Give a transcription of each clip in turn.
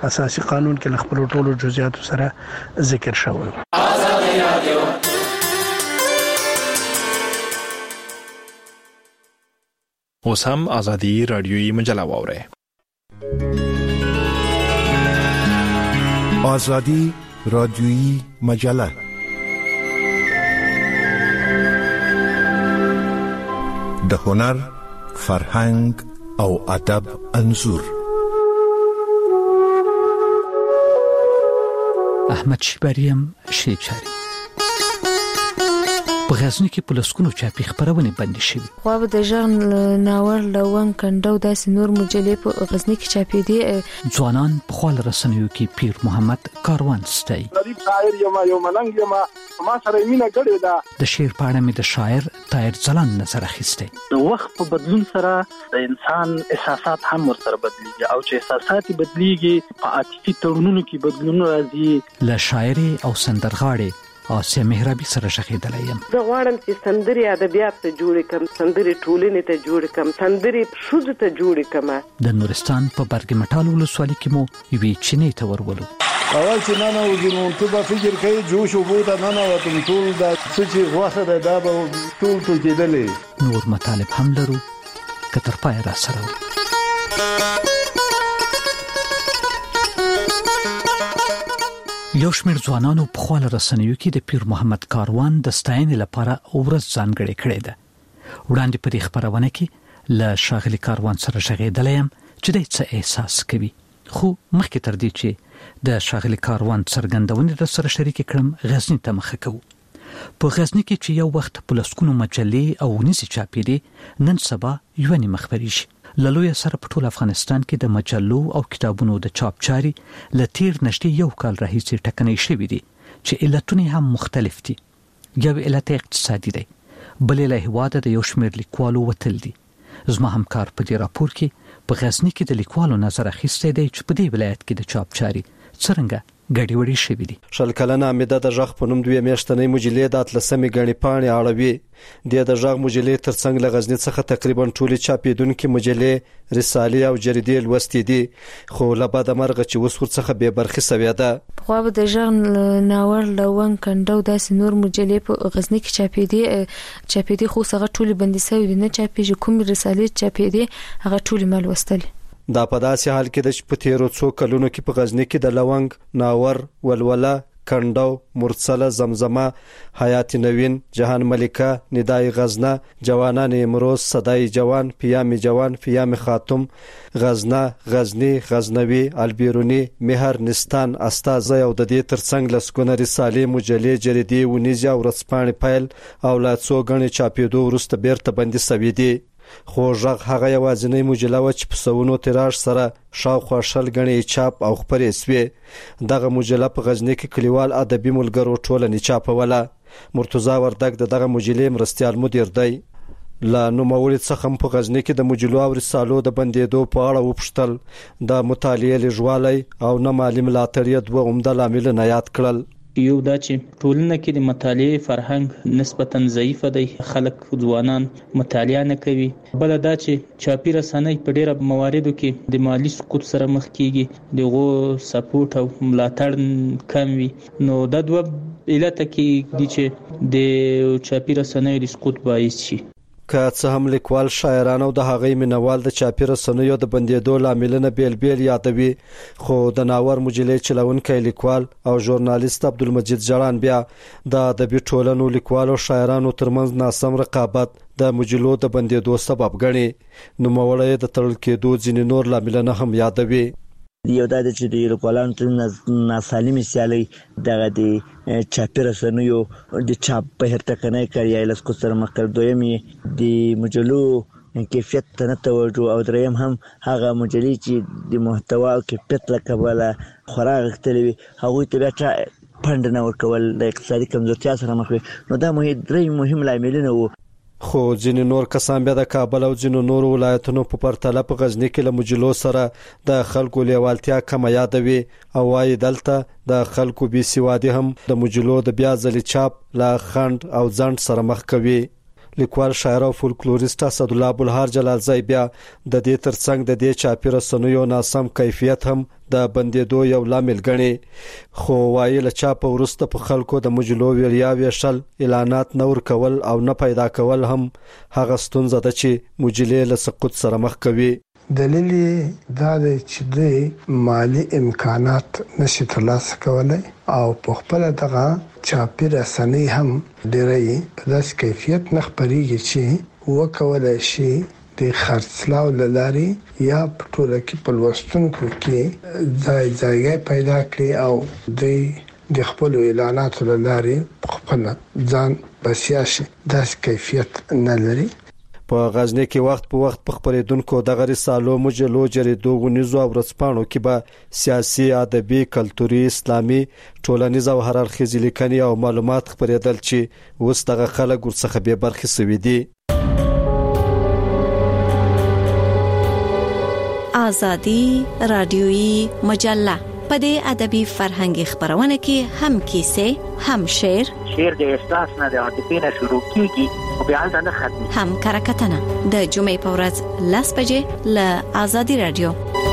اساسي قانون کې خپل ټولو جزئیات سره ذکر شوی. اوس هم ازادي رادیویي مجله واورئ. ازادي رادیویی مجله د هنر، فرهنګ او ادب انځور. احمد شیباریم شیچاری په غزنی کې پولیسونو چاپی خبرونه بندي شوی. خو به د ژغ ناور لون کندو داس نور مجلې په غزنی کې چاپی دي. ځوانان په خپل رسنیو کې پیر محمد کاروان ستای. غریب شاعر یم ملنګ یم ما سره مینه کړې ده. د شعر په اړه مې د شاعر طاهر ځلان نظر اخیسته. د وخت په بدلون سره د انسان احساسات هم ورسره بدلیږي او چې احساسات بدلیږي په عاطفي تړونونو کې بدلون راځي. له شاعر او سندرغاړي آسیا مهرابي سره شخیدلای یم. زه غواړم چې سندري ادبیات ته جوړ کم، سندري ټولنې ته جوړ کم، سندري شوز ته جوړ کم. د نورستان په برګ مټال ولسوالۍ کې مو یوې چینې ته ورولو. اول چې نه وځو ته به فکر کوي جوش او بوده نه وته ټول د چې واخه د دا به ټول کېدلې. نور مطالب هم لرو کتر پای را سره. یو شمېر ځوانانو په خپل رسنیو کې د پیر محمد کاروان د ستاینې لپاره ورځ ځانګړې کړې ده. وړاندې په خبرونه کې له شاغلي کاروان سره شغېدلم چې د څه احساس کوي. خو مخکې تر دې چې د شاغلي کاروان څرګندونې در سره شریک کړم، غزنی ته مخه کوو. په غزنی کې چې یو وخت پولیسونو مجلې او نيسي چاپېدي، نن سبا یو نیمه خبري شي. للوی سره په ټول افغانستان کې د مجلو او کتابونو د چاپ چاري لتیر نشټي یو کال راهیسې ټکنۍ شوې دي چې علتونه هم مختلف دي. یو علت اقتصادي دی، بل له هواده د یو شمېر لیکوالو وتل دي. زما همکار په دې راپور کې په غزنی کې د لیکوالو نظر اخیسته دی چې په دې ولایت کې د چاپ چاري څنګه ګډوډي شوې دي. شل کلنه امیده د ژغ په نوم دوی میاشتنې مجلې د اتلسمې غړي پاڼې اړوي. د ژغ مجلې ترڅنګ له غزنی څخه تقریبا ټولې چاپېدونکو مجلې، رسالې او جریدې لوستې دي، خو له بده مرغه چې اوس ورڅخه به برخي سوي ده. خو به د ژغ ناور لون کندو داس نور مجلې په غزنی کې چاپېدي خو څنګه ټولې بندي شوی نه چاپېږي. کوم رسالې چاپېدي هغه ټولې مال وستلې. دا په داسې حال کې د پتیرو څو کلونو کې په غزنی کې د لونګ، ناور، ولوله، کندو، مرسله، زمزمه، حیات نوین، جهان ملکه، ندای غزنه، جوانان امروز، صدای جوان، پیام جوان، پیام خاتم، غزنه، غزنی، غزنوی، البیرونی، مهر، نستان، استازه او د دې ترڅنګ لسګونه رسالې، مجلې، جریدې، ونیزه او ورځپاڼې پیل او لا څو غني چاپېدو وروسته بیرته بندي شوې دي. خو ژغ هغه یوازینی مجله و چې په سونو تیراژ سره شاوخوا شل غني چاپ او خبرې سوي. دغه مجله په غزنی کې کلیوال ادبي ملګرو ټولنې چاپوله. مرتضی وردګ دغه مجلې مرستيال مدیر دی. لا نوموړي څخه په غزنی کې د مجلو او رسالو د بندیدو په اړه وپوښتل. د مطالعې لږوالی او نه مالی ملاتړ دوه عمده لاملونه یاد کړل. یو دا چې ټولنه کې د مطالعې فرهنګ نسبتاً ضعیف دی، خلک ځوانان مطالعه نه کوي. بل دا چې چاپی رسنۍ په ډیره مواردو کې د مالی سقوط سره مخ کیږي، دغه سپورټ او ملاتړ کم وي. نو دا دوه علت کې دي چې د چاپی رسنۍ د سقوط باعث شي. که څه هم لیکوال، شاعران او د هغې مینوال د چاپی رسنیو د بندیدو لاملونه بیل بیل یادوي، خو د ناور مجلې چلونکی لیکوال او ژورنالیست عبدالمجید جړان بیا د ادبي ټولنو، لیکوالو، شاعرانو ترمنځ ناسم رقابت د مجلو د بندیدو سبب ګڼي. نوموړی د تړل کېدو ځینې نور لاملونه هم یادوي. یو دا چې د لیکوالانو تر ناسالمې سیالۍ دغه د چاپی رسنیو د چاپ بهر ټکنۍ کړي یا لسکو سره مخ کړ. دویم د مجلو کیفیت ته نه توجه او دریم هم هغه مجلې چې د محتوا او کیفیت له کبله خورا غښتلې وي هغوی ته بیا فنډ نه ورکول د اقتصادي کمزورتیا سره مخ وي. نو دا درې مهم لاملونه وو. خو ځینې نور کسان بیا د کابل او ځینو نور ولایتونو په پرتله په غزنی کې له مجلو سره د خلکو لیوالتیا کم یادوي او وايي دلته د خلکو بې سوادي هم د مجلو د بیا ځلې چاپ لا خند او ځند سره مخ کوي. لیکوال شاعر او فولکلوریست اسد الله ابوالهار جلالزی بیا د دې ترڅنګ د دې چاپی رسنیو ناسم کیفیت هم د بندیدو یو لامل ګڼي خو وایي له چاپ ورسته په خلکو د مجلو ویلیا ویشل اعلانات نور کول او نه پیدا کول هم هغه ستونزه ده چې مجلې له سقوط سره مخ کوي دلیل دا دی چې د مالی امکانات نشي ترلاسه کولای او په خپل دغه چاپی رسنۍ هم ډېرې په داسې کیفیت نه خپرېږي چې وکولای شي د خرڅلاو لارې یا په ټوله کې په لوستونکو کې ځای پیدا کړي او د خپل اعلاناتو لارې خپل ځان بسیا شي داسې کیفیت نه لري په غزنی کې وخت په وخت په خبرېدونکو د رسالو مجلو جریدو غونیزو او ورځپاڼو کې به سیاسي ادبي کلتوري اسلامي ټولنیز او هر اړخیز لیکنې او معلومات خبرېدل چې اوس دغه خلک ورڅخه به برخې سوي دي آزادی رادیویی مجله په دې ادبي فرهنګي خبرونه کې هم کیسه هم شعر د احساس نه د عاطفې نه شروع کیږي او بیا نه ختمي هم کرکټنه د جمعې په ورځ لاس بجې ل آزادی رادیو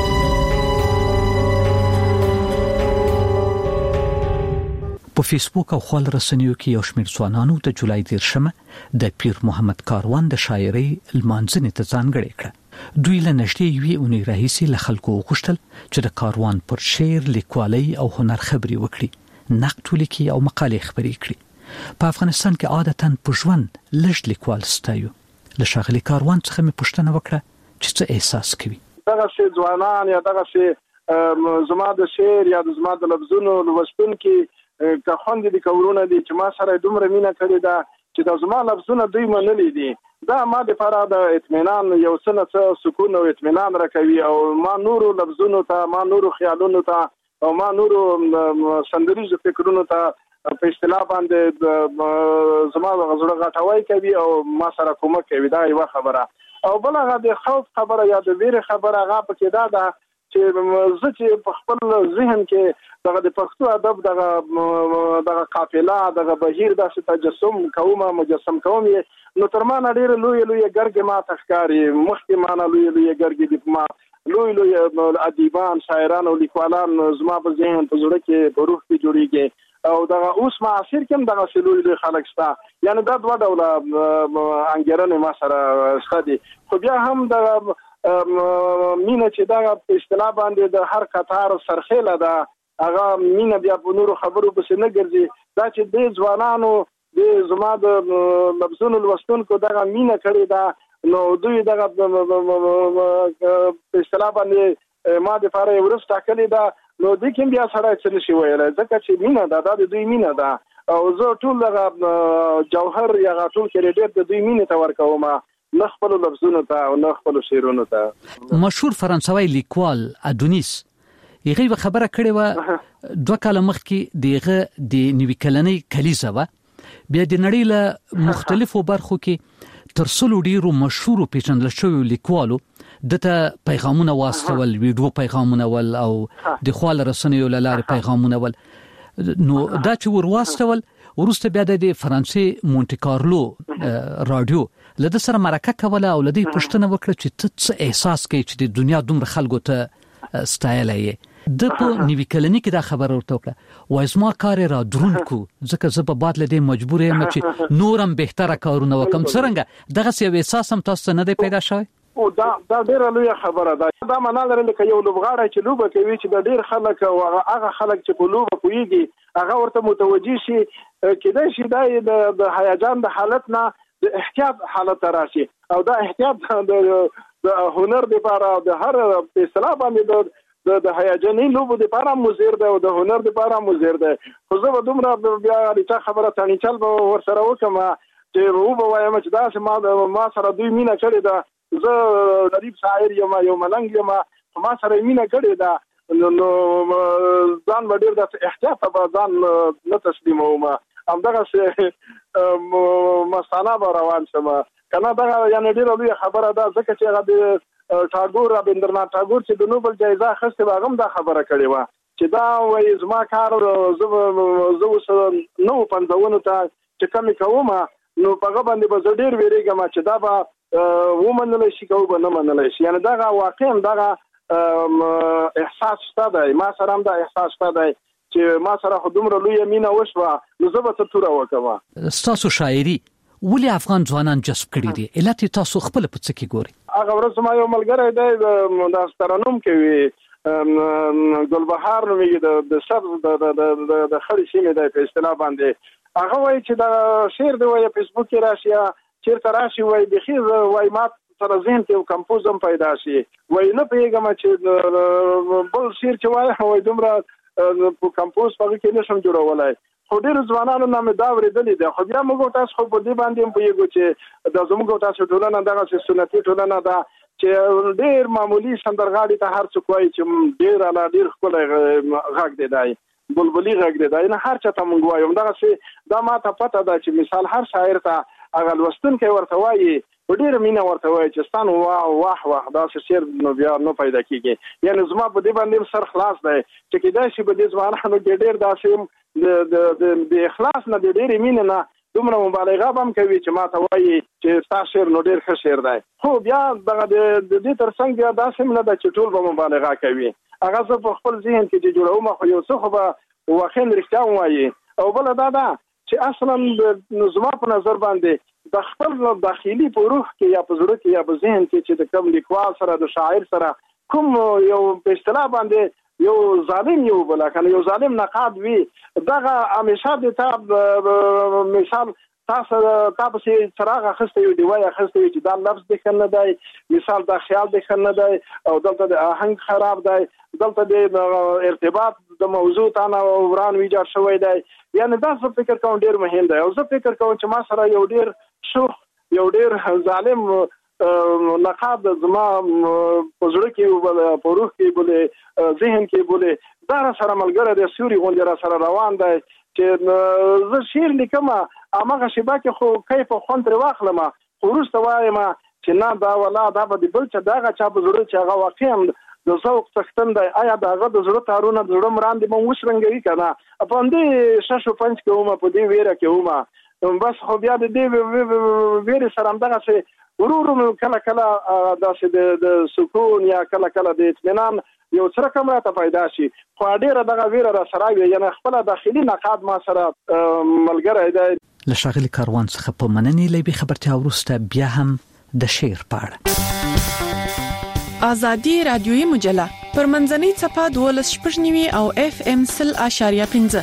په فیسبوک او خپل رسنیو کې یو شمېر ځوانانو د جولای 13 د پیر محمد کاروان د شاعرۍ لمانځنې ته ځانګړې کړه دوی له نشټي یوې اونۍ راهیسې له خلکو وغوښتل چې د کاروان پر شعر لیکوالۍ او هنر خبري وکړي نقد ولیکي او مقالې خبري کړي په افغانستان کې عادتاً په ژوند لږ لیکوال ستایو له شاغلي کاروان څخه مې پوښتنه وکړه چې څه احساس کوي دغه شی ځوانان یا دغه شی زما د شعر یا زما د لفظونو لوستونکو که خوند دي کورونه دي چې ما سره دومره مینه کړې ده چې د زما لفظونه دوی منلې دي دا ما د فرا د اطمینان یو څه سکون او اطمینان راکوي او ما نورو لفظونو ته ما نورو خیالونو ته او ما نورو سندریز فکرونو ته په اصطلاح باندې زما غزړه غټوي کوي او ما سره کومک کوي دا یو خبره او بل هغه د خوف خبره یا د ویره خبره هغه پکې دا ده چې زه چې په خپل ذهن کې دغه د پښتو ادب دغه قافله دغه بهیر د تجسم کومه مجسم کوم نو تر ما ډیر لوی ګرګ ما تخکاری مخکې ما لوی ګرګ دي ما لوی ادیبان شاعران او لیکوالان زما په ذهن په زړه کې په روح کې جوړیږي او دغه اوس معاصر کوم دغه لوی خلک شته یعنی دا دوه ډول انګیرنې ما سره ستدي خو بیا هم د مینه چې دا په اصطلاح باندې د هر قطار سرخیله ده هغه مینه بیا په نورو خبرو پسې نه ګرځي دا چې د ځوانانو د زما د لفظونو لوستونکو دغه مینه کړې ده نو دوی دغه په اصطلاح باندې ما د فاره ورس ټاکلې ده نو د کوم بیا سره څه نشي ویل ځکه چې مینه ده د دوی مینه ده او زه ټول دغه جوهر یا ټول کریډیټ د دوی مینه ته ورکوم نه خپل لفظونو ته او نه خپل شعرونو ته مشهور فرانسوي لیکوال ادونیس یغه خبره کړې و 2 کال مخکې دغه د نیوي کلنۍ کلیزه و بیا د نړۍ له مختلفو برخو کې تر څلو ډیرو مشهور پیژندل شوی لیکوالو دته پیغامونه واستول ویډیو پیغامونه ول او د خپل رسنیو لاره پیغامونه ول نو دا چې ورواستول ورسته بیا د فرانسې مونټي کارلو رادیو لده سره مرکه کوله او لدی پښتنه وکړه چې څه احساس کوي چې د دنیا دومره خلکو ته ستایلې د په نیوي کلنۍ کې دا خبر ورته وکړه وای زما کار را درونکو ځکه زه په بعد لدی مجبور یم چې نورم بهتره کارونه وکم څنګه دغه سی احساس هم تاسو نه دی پیدا شوی او دا ډیره لوی خبره ده دا معنا لري چې یو لوبغاړی چې لوبه کوي چې د ډیر خلک او هغه خلک چې په لوبه کوي هغه ورته متوجي شي کله چې د هیجان د حالت نه د احتیاط حالت راشي او دا احتیاط د هنر لپاره د هر په اصطلاح باندې د هیجاني لوبو لپاره مزیر ده او د هنر لپاره مزیر ده خو زه به دومره بیا اړتیا خبره تانی چل به ور سره وکم چې وو وایم چې دا ما سره دوی مینه کړې ده زه غریب شاعر یم یو ملنګ یم ما سره مینه کړې ده نو ځان وړر د احتیاط په ځان نه تسلیموم همدغه مساله به روان شم کنه دا یعنی ډیره لوی خبره ده ځکه چې هغه د ټاګور رابندرنات ټاګور چې د نوبل جایزه اخیسته واغم دا خبره کړې و چې دا وای زما کار زه نو پنځونه ته چې کمی کومه نو په باندې به ډیر ویریږم چې دا به ومنل شي کو به نه منل شي. یعنی دا واقعا دا احساس شته ما سره هم دا احساس شته چې ما سره خودمره لوی مینه وشوه نو زه به څه توره وکم. ستاسو شاعري ولې افغان ځوانان جذب کړي دي؟ علت تاسو خپل په څه کې ګوري؟ هغه ورځ ما یو ملګری دی د ترنم کوي ګلبهار نومېږي د سبز د خړې سیمې دی په اصطلاح باندې. هغه وایي چې دا شعر دی وایي فیسبوک کې راشي چیرته راشي وایي بخي وایي ما سره ذهن کې کمپوزم پیدا شي وایي نه پوهېږم چې بل شعر چې وایي دومره کمپوز پغه کې نشم جوړولای. خو ډېر ځوانانو نه مې دا ورېدلې ده. خو بیا موږ تاسو خو په دې باندې هم پوهېږو چې د زموږ تاسو ټولنه دغه سنتي ټولنه ده چې ډېر معمولی سندرغاړي ته هر څوک وایي چې ډېر اعلی ډېر ښکلی غږ دی دی بلبلي غږ دی دی نه هر چا ته موږ وایو. همدغسې دا ما ته پته ده چې مثال هر شاعر ته هغه لوستونکی ورته وایي په ډېره مینه ورته وایي چې ستانو واه واه داسې شعر نو بیا نه پیدا کېږي. یعنې زما په دې باندې سر خلاص دی چې کېدای شي په دې ځوانانو کې ډېر داسې د اخلاص نه د ډېرې مینې نه دومره مبالغه به هم کوي چې ما ته وایي چې ستا شعر نو ډېر ښه شعر دی. خو بیا دغه د دې تر څنګ بیا داسې هم نه ده چې ټول به مبالغه کوي. هغه زه په خپل ذهن کې چې جوړوم خو یو څه خو به واقعا رښتیا هم وایي. او بله دا ده چې اصلا زما په نظر باندې د خپل داخلي په روح کې یا په زړه کې یا په ذهن کې چې د کوم لیکوال سره د شاعر سره کوم یو په اصطلاح باندې یو ظالم یو بل کنه یو ظالم نقاد وي دغه همیشه د تا مثال تاسو چې څراغ اخسته یو دی وای اخسته چې دا لفظ د خنه دی مثال دا خیال د خنه دی او دلته د آهنګ خراب دی دلته د ارتباط د موضوع تانه وران ویجاړ شوی دی. یعنی دا څه فکر کوم ډیر مهم دی. او زه فکر کوم چې ما سره یو ډیر شوخ یو ډیر ظالم نقاد زما په زړه کې په روح کې بولې ذهن کې بولې دا سره ملګری د سوري غونډه سره روان دی چې زه شعر لیکم امغه شبا کې خو کیف خوند تر واخلم خو وروسته وایم چې نه دا ولا دا به بل چې داغه چا په زړه چې هغه واقعا د ذوق څښتن دی آیا داغه د زړه تارونه د زړه مراندې مو وشرنګوي کنه په دې شاشو پنځ کې ومه په دې ویره کې ومه بس خو بیا د دې ویره سره هم دغه څه ورور کله کله داسې د سکون یا کله کله د اطمینان یو څه رقم راته پیدا شي خو ډیره دغه ویره را سره وي یعنی خپل داخلي نقاد ما سره ملګری دی. له ښاغلي کاروان څخه په مننې لوي خبرتیا وروسته بیا هم د شعر په اړه آزادي رادیوي مجله پر منځنۍ صفحه 12.9 او FM 0.5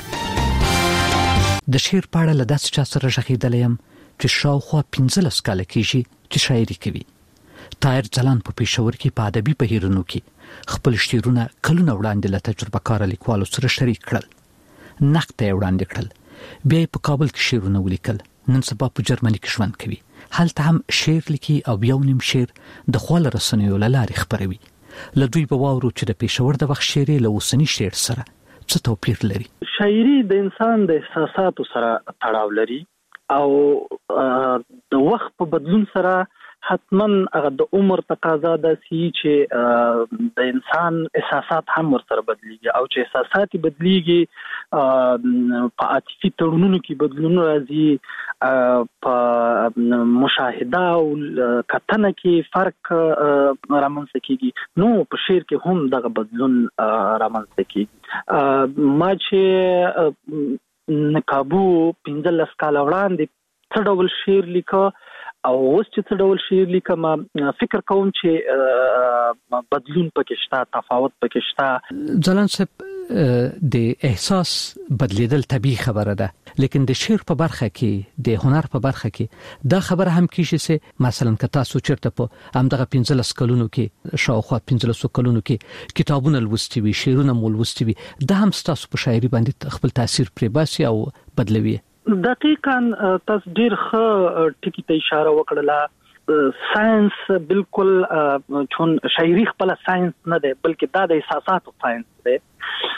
د شعر په اړه له داسې چا سره ژغېدلی یم چې شاوخوا 15 کاله کېږي چې شاعري کوي. طاهر ځلان په پېښور کې په ادبي بهیرونو کې خپل شعرونه کلونه وړاندې له تجربه کار لیکوالو سره شریک کړل. نقد یې وړاندې کړل. بیا په کابل کې شعرونه ولیکل. نن سبا په جرمني کې ژوند کوي. هلته هم شعر لیکي او یو نیم شعر د خپل رسنیو له لارې خپروي. له دوی په واورو چې د پېښور د وخت شعر له اوسنی شعر سره څه توپیر لري. شاعري د انسان د احساساتو سره تړاو لري او د وخت په بدلون سره حتما هغه د عمر تقاضا ده چې د انسان احساسات هم ورسره بدلیږي او چې احساسات بدلیږي په عاطفي تړونونو کې بدلون راځي په مشاهده او کتنه کې فرق رامنځته کیږي نو په شعر کې هم دغه بدلون رامنځته کیږي. ما چې نقابو 15 کال وړاندې څه ډول شعر لیکه او اوس چې څه ډول شعر لیکم فکر کوم چې بدلون پکې شته تفاوت پکې شته. ځلان صاحب د احساس بدلیدل طبيعي خبره ده لیکن د شعر په برخه کې د هنر په برخه کې دا خبره هم کیږي چې مثلا که تاسو چیرته په همدغه 15 کلونو کې شاوخوا 15 کلونو کې کتابونه لوستي وي شعرونه مول لوستي وي دا هم تاسو په شاعري باندې خپل تاثیر پرې باسي او بدلوي. دقیقاً تاسو ډیر ښه ټکی ته اشاره وکړه. ساينس بالکل چون شاعري خپل ساينس نه دی بلکې دا د احساساتو ساينس دی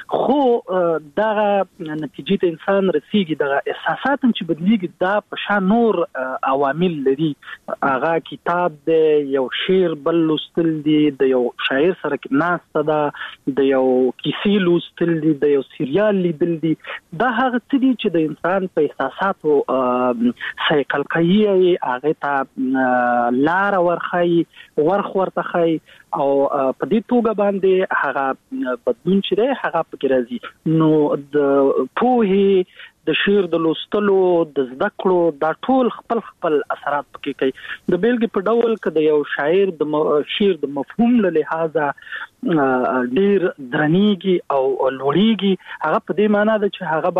خو دا نتیجې ته انسان رسیږي د احساسات چې بدلیږي دا په شان نور عوامل لري هغه کتاب دی یو شعر بل لوستل دي د یو شاعر سره ناسته ده د یو کیسې لوستل دي د یو سریال لیدل دي دا هغه څه دي چې د انسان په احساساتو سایکل کوي هغه ته لار ورته خي او په دې توګه باندې هغه بدلون چې دی هغه پکې راځي نو د پوهې د شعر د لوستلو د زده کړو دا ټول خپل اثرات پکې کوي د بیلګې په ډول کې د یو شاعر د شعر د مفهوم له لحاظه ډیر درنیږي او لوړیږي هغه په دې معنی ده چې هغه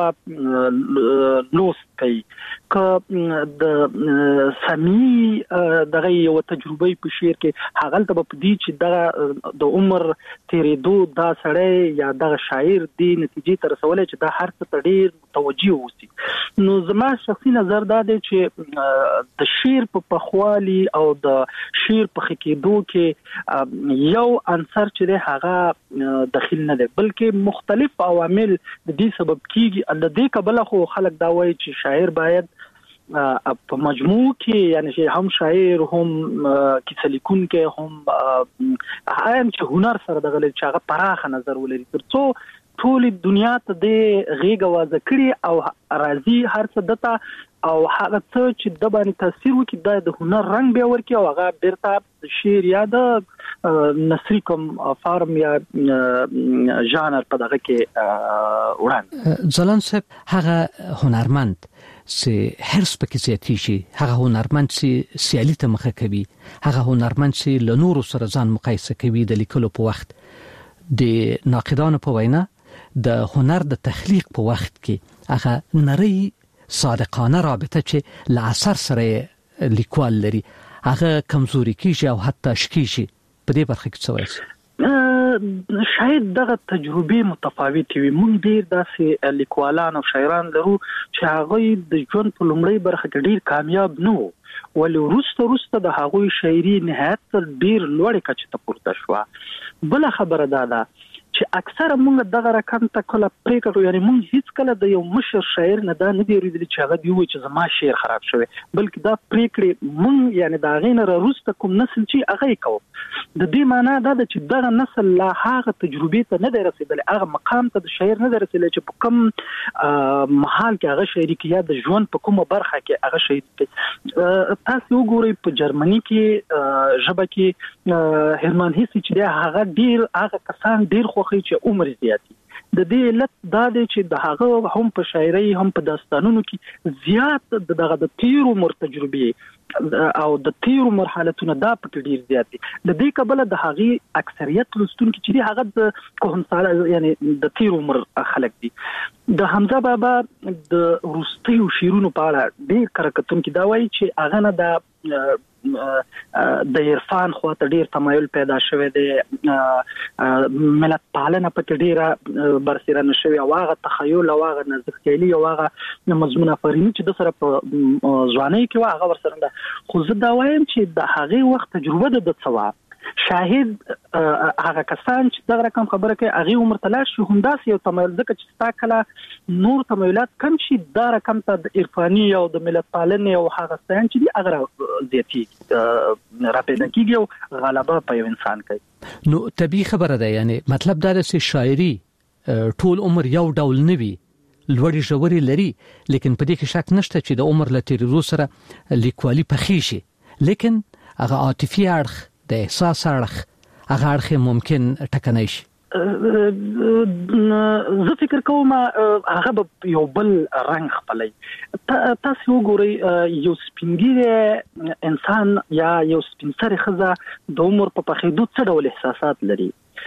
به لوست کوي که د سمی دغه یو تجربه په شعر کې هغه ته په دې چې د عمر تیریدو دا سړی یا د شاعر دی نتیجې ته رسولای چې دا هر څه ډیر متوجي اوسي نو زما شخصي نظر دا دی چې د شعر په پخوالي او د شعر په خکېدو کې یو عنصر چې هغه داخل نه دی بلکې مختلف عوامل د دې سبب کیږي د دې کبله خو خلک دا وایي چې شاعر باید په مجموع کې یعنی چې هم شاعر هم کیسه لیکونکی هم چې هنر سره دغه چې هغه پراخه نظر ولري ترڅو ټول دنیا ته د غیږ وازه کړي او راضي هر څه دته او هغه څه چې د باندې تاثیر وکړي د هنر رنگ به ورکړي او هغه بیرته شعر یا د نثري کوم فارم یا ژانر په دغه کې وړاندې ځلان صاحب هغه هنرمند سي هرڅ پکې زیاتی شي هغه هنرمند سي سیالي ته مخه کوي هغه هنرمند سي له نورو سره ځان مقایسه کوي د لیکلو په وخت د ناقدانو په وینا د هنر د تخلیق په وخت کې هغه نری صادقانه رابطه چې له اثر سره لیکوال لري هغه کمزوري کیږي او حتی شکیږي په دې برخه کې څه وایي شاید دغه تجربه متفاوت وي مونږ ډیر داسې لیکوالان او شاعران لرو چې هغه د ژوند په لومړی برخه کې ډیر کامیاب نه وو ولې وروسته د هغوی شاعري نهایت ډیر لوړ کچه ته پورته شو بل خبره ده چې اکثره مونږ دغه رقم ته کله پریکړه یعنی مونږ هیڅ کله د یو مشر شاعر نه دا نه دی ورېدلی چې هغه دی چې زما شعر خراب شوی بلکې دا پریکړه مونږ یعنی دا غینه روسته کوم نسل چې هغه کوي د دې معنی دا چې دغه نسل لا هغه تجربه ته نه دی رسیدلی هغه مقام ته د شاعر نه دی رسیدلی چې په کوم محل کې هغه شاعري کوي یا د ژوند په کومه برخه کې هغه شاعري کوي تاسو وګورئ په جرمني کې ژبه کې هرمان هیس چې هغه ډیر هغه کسان ډیر خوخي چې عمر زیاتی د دې علت دا دی چې د هغه هم په شاعري هم په داستانونو کې زیات دغه د تیر عمر تجربه او د تیر مرحلتونه دا په ډیر زیات دي د دې قبل د هغه اکثریت لستونکو چې هغه د کوهنساله یعنی د تیر عمر خلک دي د حمزه بابا د روستیو شیرونو په اړه ډیر کرکټون کې دا وایي چې هغه نه د د عرفان خواته ډیر تمایل پیدا شوه دی ملت پالنه په ډیره برسره نشوي او هغه تخیل او هغه نزدېکتلی او هغه مضمون افرینی چې د سره په ځواني کې هغه ورسره خو زه دا وایم چې د هغه وخت تجربه د څوا شاهد هغه کسان چې دغه رقم خبره کوي هغه عمر تلاش شو همداس یو تمایل ځکه چې ستا کله نور تمایلات کم شي دا رقم ته د عرفاني او د ملت پالنې او هغه ستان چې دی هغه زیاتی را پیدا کیږي او غلبه په یو انسان کوي نو طبيعي خبره ده یعنی مطلب دا چې شاعري ټول عمر یو ډول نه وي لوړی ژوري لري لیکن په دې کې شک نشته چې د عمر له تیریدو سره لیکوالي پخې شي لیکن هغه عاطفي اړخ د احساس اړخ هغه اړخ ممکن ټکنای شي زه فکر کوم هغه به یو بل رنگ خپلای تاسو وګورئ یو سپینګیره انسان یا یو سپینسره خزه د عمر په پخېدو څه ډول احساسات لري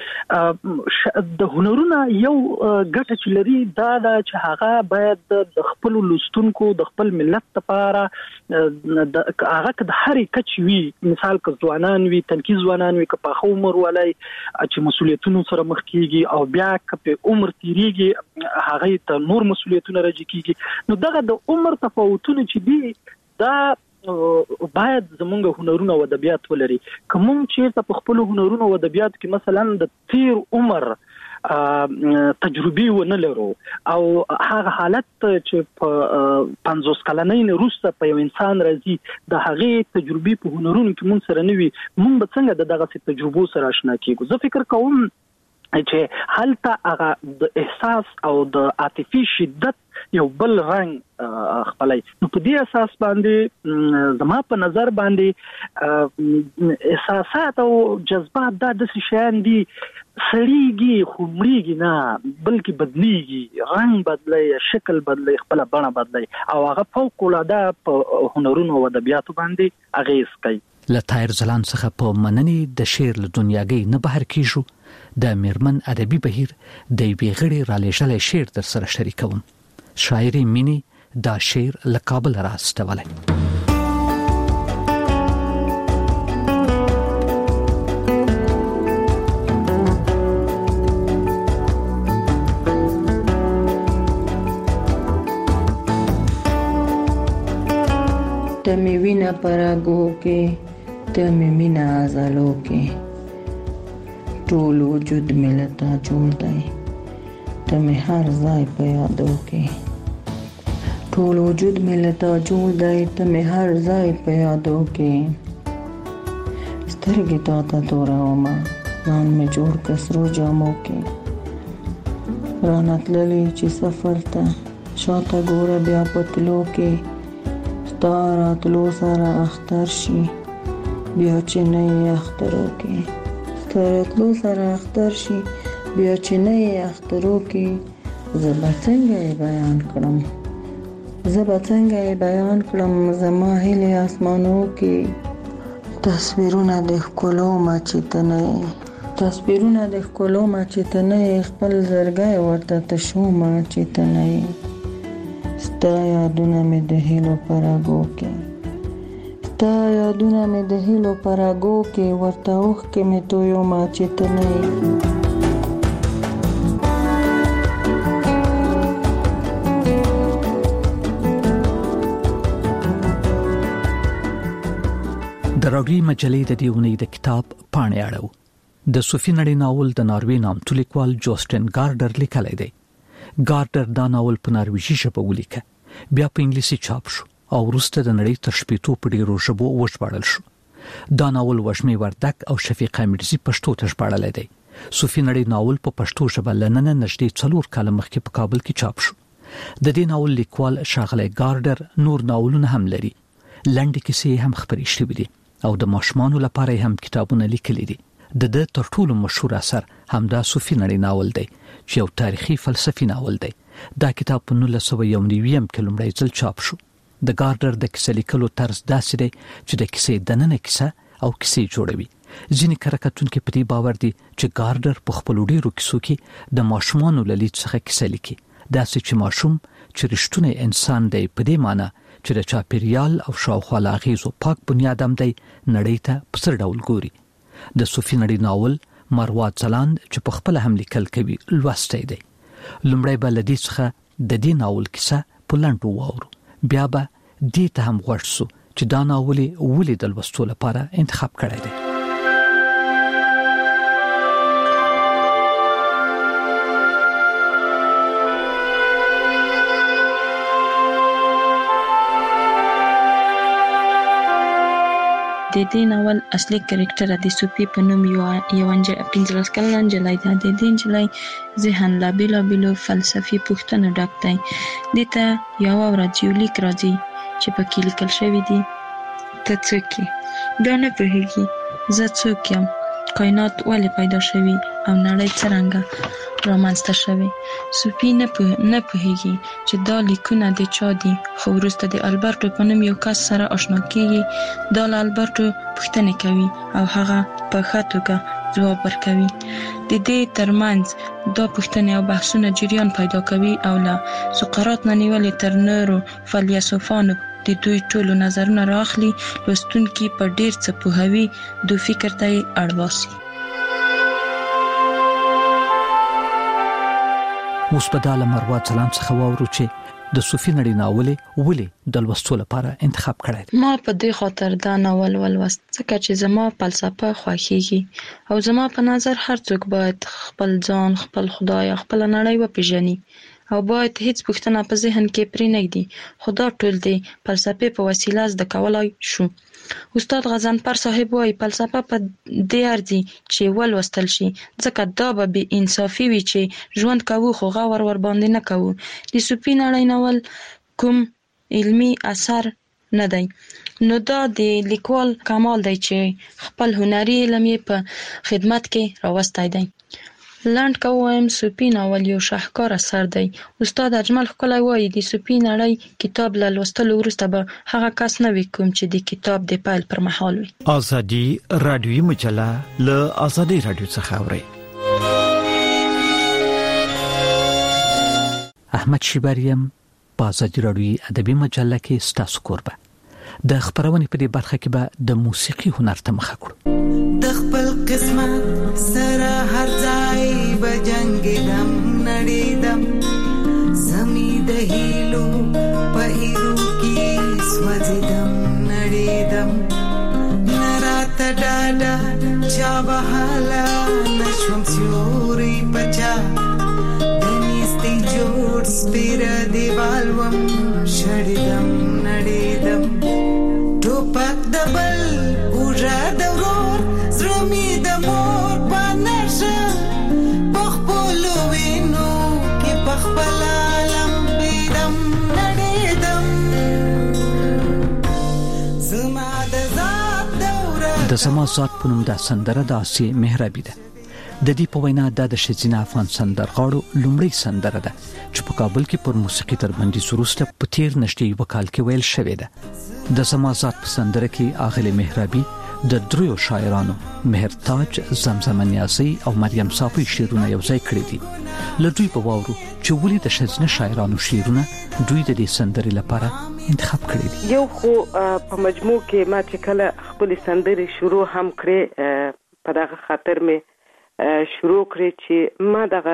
د هنرونو یو ګټه چې لري دا چې هغه باید د خپل لوستونکو د خپل ملت لپاره هغه د هر کچ وی مثال ک ځوانان وی تنکي ځوانان وی ک په خو عمر ولای چې مسولیتونو سره مخ کیږي او بیا ک په عمر تیریږي هغه ته نور مسولیتونه راځي کیږي نو دغه د عمر تفاوتونه چې دي دا باید زمونږ هنرونه او ادبیات ولري کوم چې په خپل هنرونه او ادبیات کې مثلا د تیر عمر تجربه ونه لرو او هغه حالت چې په 50 کلنۍ وروسته په یو انسان راځي د هغه تجربه په هنرونو کې مونږ سره نوي مونږ به څنګه دغه تجربو سره آشنا کیږو. زه فکر کوم چې هلته هغه د احساس او د عاطفي شدت یو بل رنګ خپلای. نو په دې اساس باندې زما په نظر باندې احساسات او جذبات د شیان دي سړیږي خو مړیږي نه بلکې بدلیږي، رنګ بدلای، شکل بدلای، خپل بڼه بدلای او هغه فوق العاده په هنرونو او ادبیاتو باندې اغیز کوي. له طاهر ځلان څخه په مننې د شعر له دنیاګۍ نه بهر کیږو. د میرمن ادبي بهیر د یوې غړي را لېږلې شعر در سره شریکوم. شاعري مینی دا شعر له کابل راستولی. ته می وینا پراګو کې ته می مینا ازالو کې ټول وجود ملتا جوړ دی ته می هر ځای په یادو کې ټول وجود ملتا جوړ دی ته می هر ځای په یادو کې سترګې تا ته توراوما ځان می جوړ کسرو جامو کې رانتللی چې سفر ته شاته ګوره بیا پتلو کې ستاراتلو سره اختر شي بیا چې نه اخترو کې ستاراتلو سره اختر شي بیا چې نه اخترو کې زبا څنګه بیان کړم زما هیله اسمانو کې تصویرونه د ښکلو ما چې ته نه خپل زړګی ورته تشو ما چې ته نه ستا یادونه مې د هیلو پراګو کې ورته اوښکې مې تویو ما چې ته نه د راډیو مجلې د دې اونۍ د کتاب پاڼې اړو. د صوفي نړۍ ناول د ناروې نامتو لیکوال جوسټن ګارډر لیکلی دی. ګارډر دا ناول په نارویجي ژبه ولیکه، بیا په انګلیسي چاپ شو او وروسته د نړۍ تر شپېتو په ډیرو ژبو وژباړل شو. دا ناول وشمې وردک او شفیقه میرزي پښتو ته ژباړلی دی. صوفي نړۍ ناول په پښتو ژبه لننه نږدې 4 کاله مخکې په کابل کې چاپ شو. د دې ناول لیکوال ښاغلی ګارډر نور ناولونه هم لري. لنډې کیسې هم خپرې شوې دي او د ماشومانو لپاره هم کتابونه لیکلي دي. د تر ټولو مشهور اثر همدا صوفي نړۍ ناول دی چې یو تاریخي فلسفي ناول دی. دا کتاب په 1991 کې لومړی ځل چاپ شو. د ګارډر د کیسې لیکلو طرز داسې دی چې د کیسې دننه کیسه او کیسې جوړوي. ځینې کره کتونکي په دې باور دي چې ګارډر په خپلو ډیرو کیسو کې د ماشومانو له لید څخه کیسه لیکي، داسې چې ماشوم چې رښتونی انسان دی په دې معنی چې د چاپیریال او شاوخوا له اغیزو پاک بنیاد هم دی نړۍ ته په څه ډول ګوري. د صوفي نړۍ ناول مروات ځلاند چې په خپل هم لیکل کوي لوستی دی. لومړی به له دې څخه د دې ناول کیسه په لنډو واورو، بیا به دې ته هم غوږ شو چې دا ناول ولې د لوستو لپاره انتخاب کړی دی. د دې ناول اصلي کریکټر د صوفي په نوم یو 15 کلنه نجلۍ ده. د دې نجلۍ ذهن لا بیلابیلو فلسفي پوښتنو ډک دی. دته یو رادیولیک راځي چې پکې لیکل شوی دی ته څوک یې؟ بیا نه پوهیږي زه څوک یم، کائنات ولې پیدا شوی او نړۍ څرنګه رامنځته شوی. صوفي نه پوهیږي چې دا لیکونه د چا دي، خو وروسته د البرټو په نوم یو کس سره آشنا کیږي. دا له البرټو پوښتنې کوي او هغه په ښه توګه ځواب ورکوي. د دې ترمنځ دا پوښتنې او بحثونه جریان پیدا کوي او له سقراط نه نیولې تر نورو فیلسوفانو د دوی ټولو نظرونه راخلي. لوستونکي په ډیر څه پوهوي، دو فکر ته یې اړواسي. اوس په داله مروات ځلاند څخه واورو چې د صوفي نړۍ ناول ولې د لوستو لپاره انتخاب کړی؟ ما په دې خاطر دا ناول ولوست ځکه چې زما فلسفه خوښیږي او زما په نظر هر څوک باید خپل ځان، خپل خدای، خپل نړۍ وپیژني او باید هیڅ پوښتنه په ذهن کې پرې نه ږدي. خدا ټول دی فلسفه په وسیله زده کولای شو. استاد غضنفر صاحب وايي فلسفه په دې ارزي چې ولوستل شي ځکه دا به بې انصافي وي چې ژوند کوو خو غور ور باندې نه کوو. د صوفي نړۍ ناول کوم علمی اثر نه دی، نو دا د لیکوال کمال دی چې خپل هنري علم یې په خدمت کې راوستی دی. لنډ کوم صوفي ناول یو شاهکار اثر دی. استاد اجمل ښکلی وایي د صوفي نړۍ کتاب له لوستلو وروسته به هغه کس نه وي کوم چې د کتاب د پیل پر مهال وي. ازادي رادیوي مجله له ازادي رادیو څخه اوري. احمد شیباریم په ازادي رادیوي ادبي مجله کې ستاسو کوربه. د خبرونې په دې برخه کې به د موسیقي هنر ته مخه کړو. د خپل قسمت سره هر ځای به جنګېدم نړېدم زمي د هیلو په هیرو کې سوځېدم نړېدم نه راته ډاډه چا وهله نشوم سیوري پچا د نیستۍ جوړ سپېره دیوال وم شړېدم نړېدم ټوپک د بل اوږه د ورور زړه مې د مور په نشه په خپلو وینو کې په خپله لمبېدم نړېدم زما د ذات دوره د زما ذات په نوم دا سندره د آسیې مهرابي ده. د دې په وینا دا د ښځینه افغان سندرغاړو لومړی سندره ده چې په کابل کې پر موسیقي تر بندیز وروسته په تیر نږدې یوه کال کې ویل شوې ده. د زما ذات په سندره کې اغلې مهرابي د دریو شاعرانو مهرتاج، زمزمه نیازی او مریم صافی شعرونه یو ځای کړي دي. له دوی په واورو چې ولې د ښځینه شاعرانو شعرونه دوی د دې سندرې لپاره انتخاب کړي دي. یو خو په مجموع کې ما چې کله خپل سندرې شروع هم کړې په دغه خاطر مې شروع کړې چې ما دغه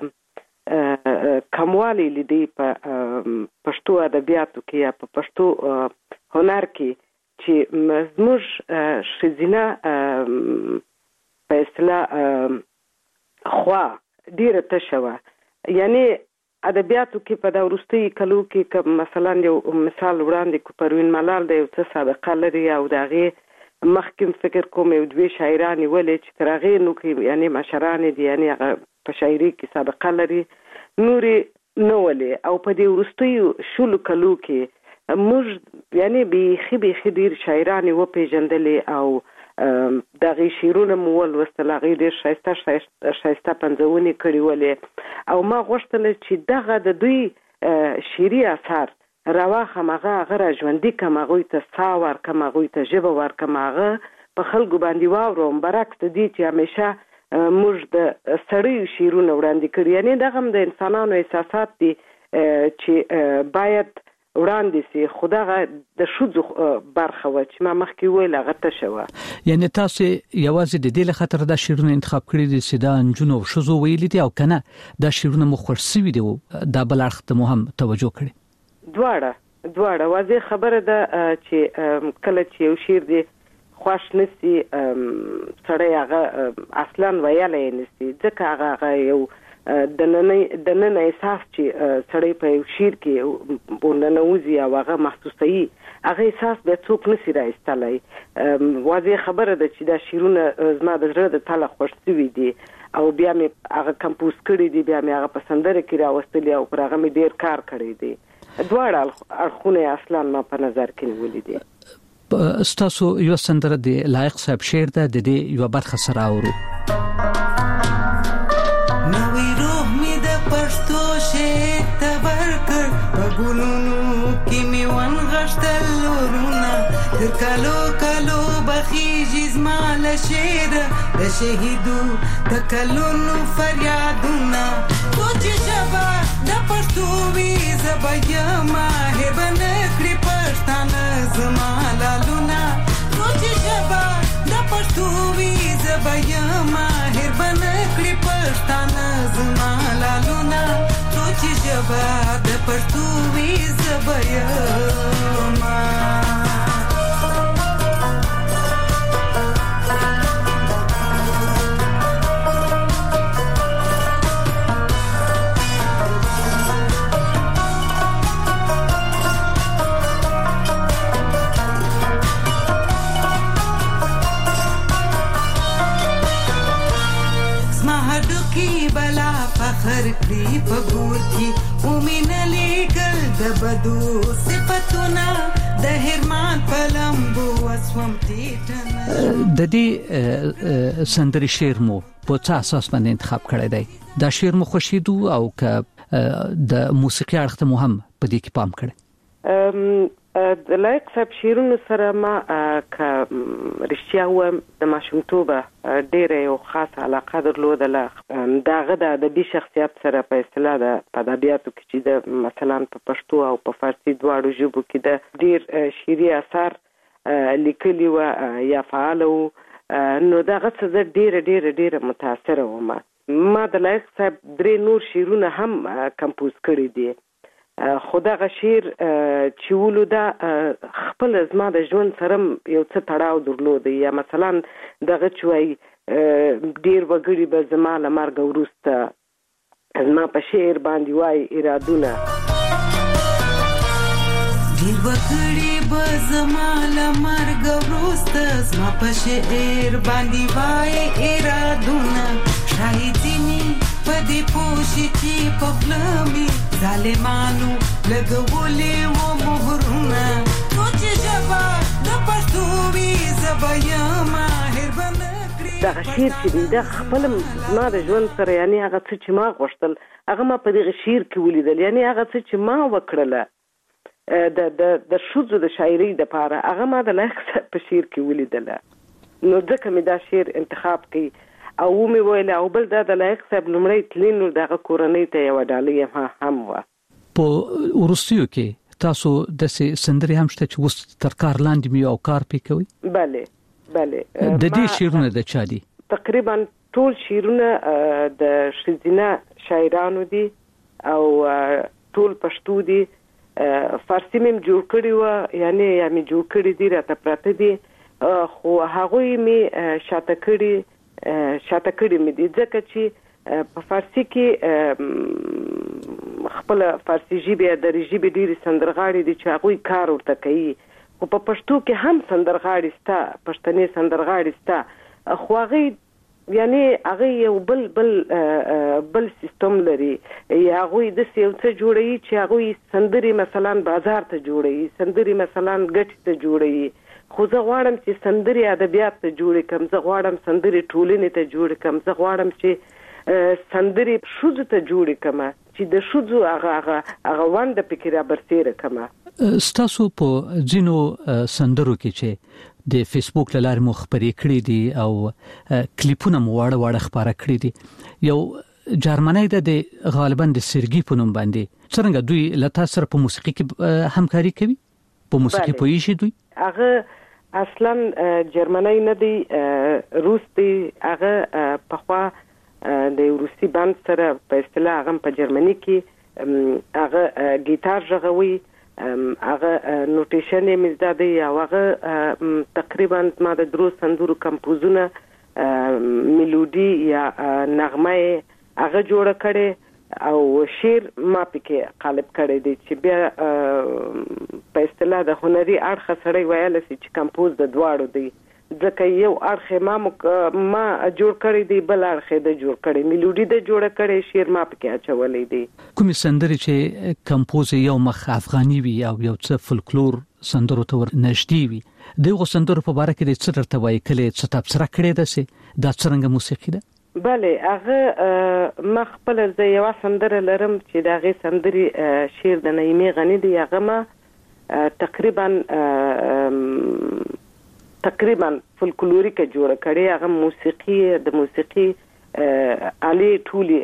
کموالی لیدي په پښتو ادبیاتو کې یا په پښتو هنر کې چې زموږ ښځینه په اصطلاح خوا ډیره تشه وه. یعنی ادبیاتو کې په دا وروستي کلو کې که مثلا یو مثال وړاندې کو پروین ملال د یو څه سابقه لري او د هغې مخکې فکر کوم یو دوې شاعرانې ولې چې تر هغې نو کې یعنې مشرانې دي یعنې هغه په شاعري کې سابقه لري نورې نه ولې. او په دې وروستیو شلو کلو کې موږ یعنې بیخي ډېر شاعرانې وپېژندلې او د هغې شعرونه مو ولوستل، هغې ډېر ښایسته پنځونې کړې ولې او ما غوښتله چې دغه د دوی شعري اثار راواخم، هغه را ژوندي کړم، هغوی ته ساه ورکړم، هغوی ته ژبه ورکړم، هغه په خلکو باندې واوروم. برعکس د دې چې همیشه موږ د سړیو شعرونه وړاندې کړي، یعنې دغه هم د انسانانو احساسات دي چې باید وړاندې سي. خو دغه د ښځو برخه وه چې ما مخکې وویل هغه تشه وه. یعنې تاسې یوازې د دې له خاطر دا شعرونه انتخاب کړي دي چې دا نجونو او ښځو ویلي دي او که نه دا شعرونه مو خوښ سوي دي او دا بل اړخ ته مو هم توجه کړي؟ دواړه واضح خبره ده چې کله چې یو شعر دی خوښ نسی سړی هغه اصلا ویلی یې نسی ځکه هغه یو د نن احساس چې سړی په یو شعر کې ورننوځي او هغه محسوسوي هغه احساس بیا څوک نسی راایستلی. واضح خبره ده چې دا شعرونه زما د زړه د تله خوښ سوي دي او بیا مې هغه کمپوز کړي دي، بیا مې هغه په سندره کې راوستلي او پر هغه مې ډېر کار کړی دی. دواړه اړخونه اصلا ما په نظر کې نیولي دي. ستاسو یو سندره د لایق صاحب شعر ده، د دې یو برخه سره اورو. نوې روح مې د پښتو شعر ته ورکړ، په ګلونو کې مې ونغښتل لورونه، تر کلو بخیږي زما له شعره د شهیدو د کلونو فریادونه. چې ژبه د پښتو وي زه به یمه هیبه نه کړي پښتانه زما لالونه. چې ژبه د پښتو وي زه به یمه هیبه نه کړي پښتانه زما لالونه. چې ژبه د پښتو وی زبیما بلا فخر کړی په ګور کې ومنه لګل د بدو صفاتونه د هرمان پلمبو وسوم ټیټنه د دې سندري شعر مو په څه اساس باندې انتخاب کړی دی دا شعر مو خوشیدو او که د موسیقي اړخ ته مو هم په دې کې پام کړی د لایق صاحب شیرونو سره ما که رښتیا وایم د ماشومتوبه ډېره یو خاصه علاقه درلودله د هغه د ادبي شخصیت سره په اصطلاح د ادبیاتو کې چې د مثلا په پښتو او په فارسي دواړو ژبو کې د ډېر شعري اثار لیکلي وه یا فعاله وو نو دغه څه زه ډېره متاثره وم ما د لایق صاحب 3 نور شعرونه هم کمپوز کړي دي خو دغه شعر چې ولوده خپل زما د ژوند سره یو څه تړاو درلود یا مثلا دغه چوي ډیر وګړي به زما له مرګ وروسته زما په شعر باندې وای ارادونه ډیر وګړي به زما له مرګ وروسته زما په شعر باندې وای ارادونه شاهدینی پدې پوښي چې په فلمي ظالمانو لګولې و مهرونه کوچ جبا د پښتو وی زبیما هربنه دا شعر چې د خپل ما د ژوند سره یعنی هغه څه چې ما غوښتل هغه ما په دې شعر کې ولیدل یعنی هغه څه چې ما وکړله د شوزو د شاعرۍ د پاره هغه ما د لایق په شعر کې ولیدل نو ځکه مې دا شعر انتخاب کړي او مې ویل او بل دا د لایق صاحب لمړی تلینو دغه کورنۍ ته یو ډالۍ هم و په ورستیو کې تاسو د سندري هم شته چې وس تر کار لاندې مې او کار پې کوي bale د دې شعرونه د چا دي تقریبا ټول شعرونه د شزینه شاعرانو دي او ټول پښتو دي فارسی مې جوړ کړی و یعنی مې جوړ کړی دي راته پراته دي خو هغه مې شاته کړی مې دي ځکه چې په فارسی کې خپل فارسی ژبه د ژبې ډېری سندرغاړي دي چې هغه کار ورته کوي خو په پښتو کې هم سندرغاړي ستا پښتني سندرغاړي ستا خو هغه یعنی هغه یو بل سیستم لري یا هغه د یو څه جوړي چې هغه سندري مثلا بازار ته جوړي سندري مثلا ګټ ته جوړي خو زه غواړم چې سندري ادبیات ته جوړ کم زه غواړم سندري ټولنې ته جوړ کم زه غواړم چې سندري شوزو ته جوړ کم چې د شوزو هغه وند فکر برسیره کم ستاسو په ځینو سندرو کې چې د فیسبوک لاره مو خبرې کړې دي او کلیپونه مو واړه خبره کړې دي یو جرمنی د غالبا د سرګي په نوم باندې څنګه دوی لتا سره په موسیقي کې همکاري کوي په موسیقي پوي شي دوی هغه اصلا جرمنی نه دی روس دی هغه په خوا د روسي باند سره په اصطلاح هغه په جرمني کې هغه گیتار ژغوي هغه نوټیشن یې مزدا دی هغه تقریبا ما د درو سندرو کمپوزونه میلودي یا نغمه هغه جوړ کړي او شعر ما پکې قالب کړی دی چې بیا په اصطلاح د هنري اړخ سره ویل چې کمپوز د دواړو دی ځکه یو اړخ ما جوړ کړی دی بل اړخ د جوړ کړی میلودي د جوړ کړی شعر ما پکې اچولې دی کوم سندري چې کمپوز یو مخ افغاني وي او یو څه فولکلور سندرو ته ورنږدې وي دغه سندرو په اړه کې د څه درته وایي کله څه تبصره کړې ده سي دا څنګه موسیقي ده بله هغه مخبل زه یو سندره لرم چې دغه سندري شعر د نعیمه غنی دی هغه ما تقریبا فولکلوریک جوړ کړي هغه موسیقي د موسیقي علي ټولي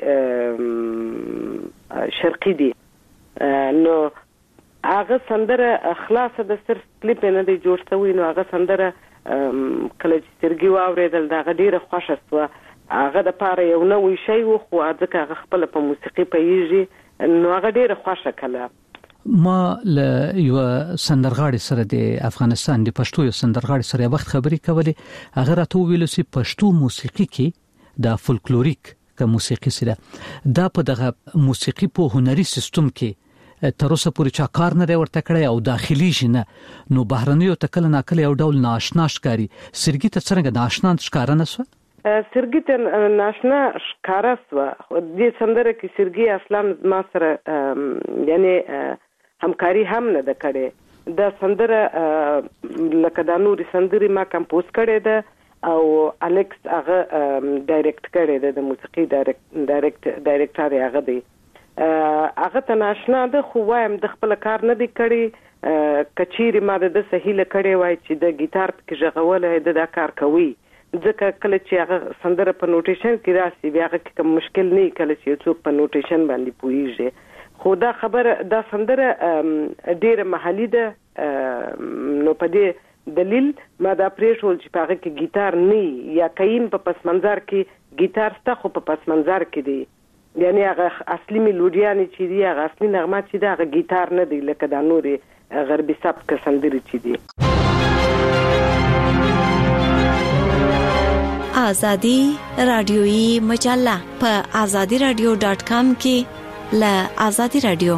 شرقي دي نو هغه سندره خلاصه د سر کلیپ نه دی جوړ شوی نو هغه سندره کله چې سرګي واوریدل دا ډیره خوښه شوه هغه د پاره یو نوې شی و خو ځکه هغه خپل په موسیقي پیږي نو هغه ډیره خوښه کله. ما له یو سندرغاړي سره د افغانستان د پښتو یو سندرغاړي سره وخت خبرې کولې. هغه راته ویل چې پښتو موسیقي کې د فولکلوریک که موسیقي سره دا په دغه موسیقي په هنري سیستم کې تر اوسه پورې چا کار نه ورته کړی او داخلي جنه نو بهرنیو تکل ناکل یو ډول ناشنا ښکاری. سرګي ته څنګه ناشنا ښکارا نه سو؟ سرګي ته ناشنا ښکارا سو. د سندره کې سرګي اصلا ما سره یعنی همکاري هم نه د کړې. د سندره لکه د نوري سندري ما کمپوز کړې ده او الکس هغه ډایرکټ کړې ده. د موسیقي ډایرکټر هغه دی. هغه ته ناشنا ده خو وایم د خپل کار نه دی کړی. کچيري ما د سهيله کړې وای چې د ګیټار په ژغولې د کار کوي ځکه کله چې هغه سندره په نوټیشن کې راسي بیا هغه کوم مشکل نه کله چې څوک په نوټیشن باندې پوهیږي. خو دا خبره دا سندره ډیره محلي ده. نو په دې دلیل ما دا پریښول چې په هغه کې ګیټار نه یا کین په پس منظر کې ګیټار ستا خو په پس منظر کې دی. یعنی هغه اصلي میلودیانې چې دی هغه اصلي نغمه چې دی هغه ګیټار نه دی لکه د نوري غربي سبک سندري چې دی. آزادی رادیویی مجله په azadiradio.com کې ل آزادی رادیو.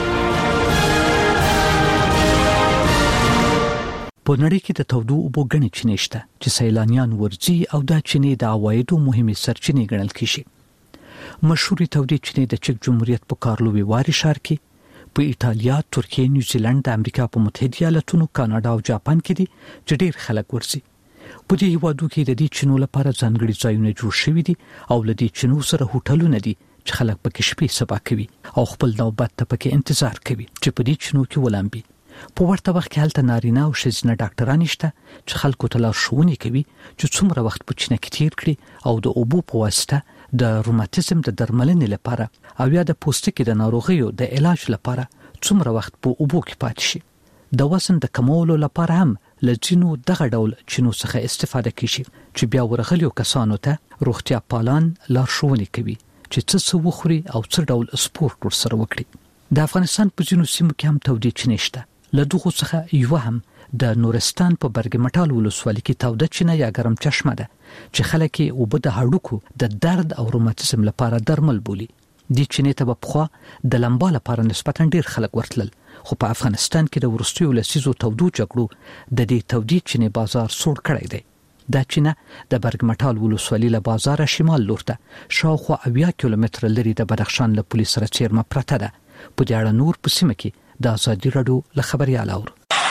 په نړۍ کې د تودو اوبو غني چینې شته چې سیلانیان ورځي او دا چینې د عوایدو مهمه سرچینې ګڼل کیږي. مشهوري تودې چینې د چک جمهوریت په کارلووي واري ښار کې، په ایتالیا، ترکیه، نیوزیلند، د امریکا په متحده ایالاتونو، کاناډا او جاپان کې دي چې ډېر خلک ورځي. په دې هیوادو کې د دې چینو لپاره ځانګړي ځایونه جوړ شوي دي او له دې چینو سره هوټلونه دي چې خلک پکې شپې سبا کوي او خپل نوبت ته پکې انتظار کوي چې په دې چینو کې ولامبي. په ورته وخت کې هلته نارینه او ښځینه ډاکټران شته چې خلکو ته لارښوونې کوي چې څومره وخت په چینه کې تیر کړي او د اوبو په واسطه د روماتیزم د درملنې لپاره او یا د پوستکي د ناروغیو د علاج لپاره څومره وخت په اوبو کې پاتې شي. د وزن د کمولو لپاره هم لجنو دغه ډول چینو څخه استفاده کیږي چې بیا ورغلیو کسانو ته روغتیا پالان لارښوونې کوي چې څه وخوري او څه ډول سپورت ورسره وکړي. د افغانستان په ځینو سیمو کې هم تودې چینې شته. له دغو څخه یو هم د نورستان په برګ مټال ولسوالۍ کې توده چینه یا ګرم چشمه ده چې خلک یې اوبه د هډوکو د درد او روماتیزم لپاره درمل بولي. دې چینې ته په خوا د لمبا لپاره نسبتا ډیر خلک ورتلل، خو په افغانستان کې د وروستیو لسیزو تودو جګړو د دې تودې چینې بازار سوړ کړی دی. دا چینه د برګ مټال ولسوالۍ له بازار شمال لور ته شاوخوا 80 کیلومتره لري د بدخشان له پولیس سره چیرمه پرته ده. په دې اړه نور په سیمه کې د آزادي رادیو له خبريال اور.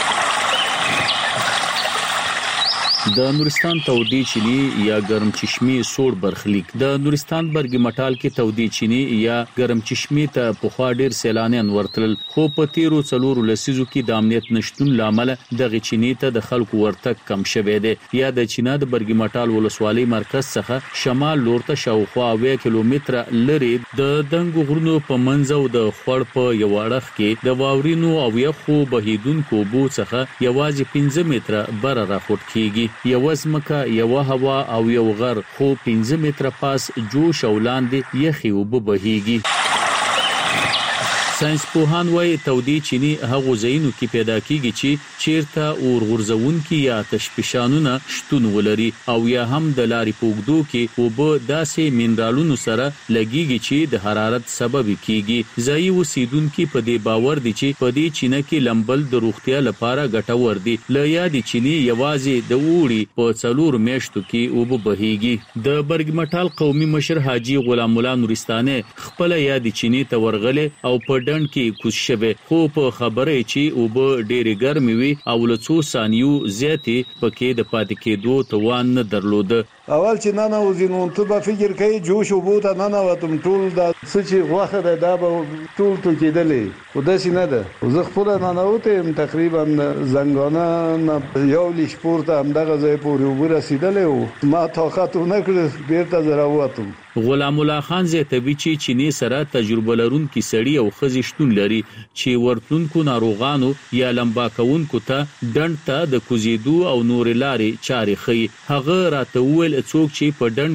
د نورستان تودې چینې یا ګرم چشمه سوړ برخلیک. د نورستان برګ مټال کې تودې چینې یا ګرم چشمه ته په خوا ډیر سیلانیان ورتل، خو په تیرو څلورو لسیزو کې د امنیت نشټون لامل دغه چینې ته د خلکو ورتګ کم شوه دی. یا د چینه د برګ مټال ولسوالۍ مرکز څخه شمال لور ته شاوخوا 20 کیلومتره لري د دنګو غرونو په منځ او د خړ په یو اړخ کې د واورینو او یخو بهیدونکو بو څخه یوازې 15 متره بر راخوت کیږي. یو ځمکه، یو هوا او یو غر، خو 15 متره پاس جوش او لاندې یخي وب بهيږي. ساينس پوهان وايي تودې چینې هغه ځایونو کې پیدا کیږي چې چیرته اور غورځونکي یا تشپشانونه شتون ولري او یا هم د لارې پوګدو کې وب داسې مینرالونو سره لګيږي چې د حرارت سبب کیږي. ځایي اوسیدونکو په دې باور دي چې په دې چینه کې لمبل د روغتیا لپاره ګټور دي. ل یادې چینې یوازې د اوړي په 4 میاشتو کې وب بهيږي. د برګ مټال قومي مشر حاجی غلام الله نورستاني خپل یادې چینې ته ورغله او په ډنډ کې کوز شوه، خو په خبره چې وب ډېرې ګرمې وي او له څو ثانیو زیاتې پکې د پاتې کېدو توان نه درلود. اول چې نه وزینو ته به فکر کوي جوش وبو ته نه وتم ټول د سچې غوخه ده دا به ټول تو کېدلې خو داسې نه ده. زه خپل نه وته تقریبا زنګانه یو لیش پورته هم دغه ځای پورې وبو رسیدلې او ما طاقت نه کړ بیرته زراوتم. غلام الله خان زیاتوي چې چینی سره تجربه لرونکي سړي او خزي شتون لري چې ورتلونکو ناروغانو یا لمبا کوونکو ته ډنډ ته د کوزیدو او نور لارې چارې خي. هغه راته ویل څوک چې په ډنډ کې